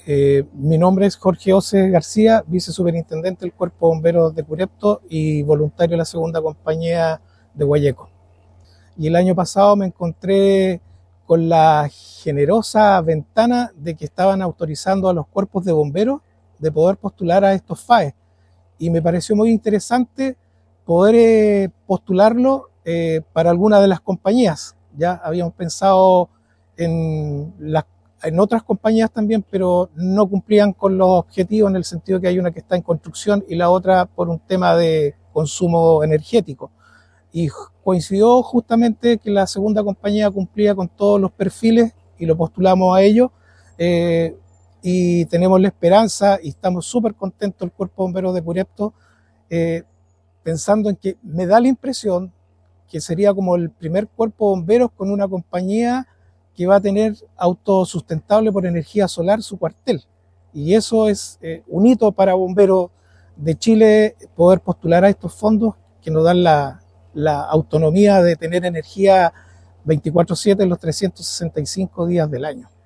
Mi nombre es Jorge Ose García, vicesuperintendente del Cuerpo de Bomberos de Curepto y voluntario de la segunda compañía de Guayeco. Y el año pasado me encontré con la generosa ventana de que estaban autorizando a los cuerpos de bomberos de poder postular a estos FAE. Y me pareció muy interesante poder postularlo para alguna de las compañías. Ya habíamos pensado en otras compañías también, pero no cumplían con los objetivos en el sentido que hay una que está en construcción y la otra por un tema de consumo energético. Y coincidió justamente que la segunda compañía cumplía con todos los perfiles y lo postulamos a ellos. Eh, y tenemos la esperanza y estamos súper contentos el Cuerpo de Bomberos de Curepto, eh, pensando en que me da la impresión que sería como el primer cuerpo de bomberos con una compañía que va a tener autosustentable por energía solar su cuartel. Y eso es un hito para bomberos de Chile, poder postular a estos fondos que nos dan la autonomía de tener energía 24/7 en los 365 días del año.